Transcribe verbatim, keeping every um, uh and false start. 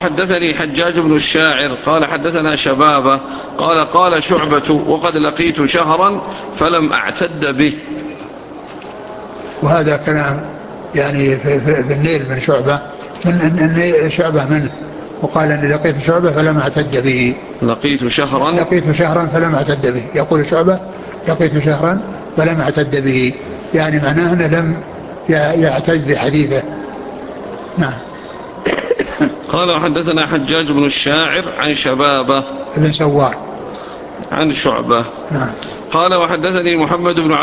حدثني حجاج بن الشاعر قال حدثنا شبابة قال قال شعبة وقد لقيت شهرا فلم أعتد به. وهذا كلام يعني في, في, في النيل من شعبة من ان شعبة منه، وقال اني لقيت شعبة فلم اعتد به. لقيت شهرا لقيت شهرا فلم اعتد به، يقول شعبة لقيت شهرا فلم اعتد به، يعني معناه انه لم يعتد بحديثه. نعم. قال وحدثنا حجاج بن الشاعر عن شبابة ابن سوار عن شعبة. نعم. قال وحدثني محمد بن